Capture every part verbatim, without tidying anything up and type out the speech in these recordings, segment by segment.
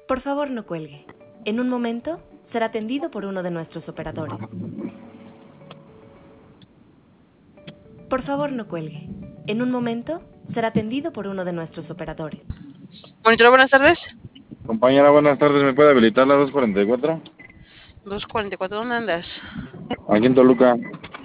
Por favor, no cuelgue. En un momento será atendido por uno de nuestros operadores. Por favor, no cuelgue. En un momento será atendido por uno de nuestros operadores. Monitor, buenas tardes. Compañera, buenas tardes. ¿Me puede habilitar la dos cuarenta y cuatro? dos cuarenta y cuatro, ¿dónde andas? Aquí en Toluca.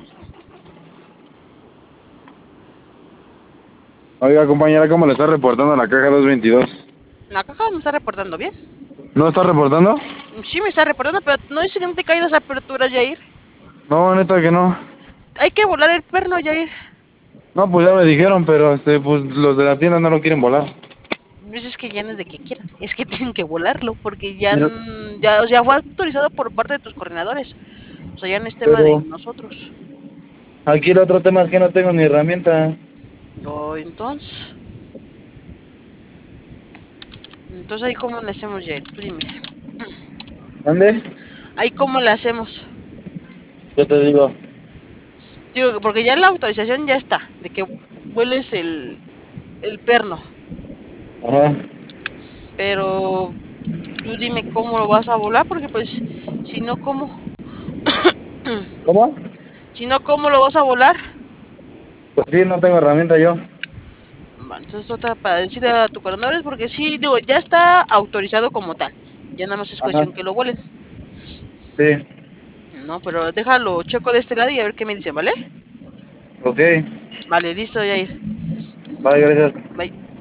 Oiga, compañera, ¿cómo le está reportando la caja doscientos veintidós? La caja me está reportando bien. ¿No está reportando? Sí me está reportando, pero no dice que no te caídas aperturas, Jair. No, neta que no. Hay que volar el perno, Jair. No, pues ya me dijeron, pero este, pues los de la tienda no lo quieren volar. Pues es que ya no es de que quieran, es que tienen que volarlo, porque ya, Pero, ya, o sea, fue autorizado por parte de tus coordinadores. O sea, ya no es tema de pero nosotros. aquí el otro tema es que no tengo ni herramienta. O entonces, entonces ahí cómo le hacemos, Jair, tú dime. ¿Dónde? Ahí cómo le hacemos. Yo te digo. Digo, porque ya la autorización ya está, de que vueles el, el perno. Ajá. Pero tú dime cómo lo vas a volar, porque pues, si no, ¿cómo? ¿Cómo? Si no, ¿cómo lo vas a volar? Pues sí, no tengo herramienta yo. Bueno, entonces trata para decirle a tu coordinadores, porque sí, digo, ya está autorizado como tal. Ya nada más es Ajá. cuestión que lo vuelen. Sí. No, pero déjalo, checo de este lado y a ver qué me dicen, ¿vale? Ok. Vale, listo, Jair. Vale, gracias. Bye.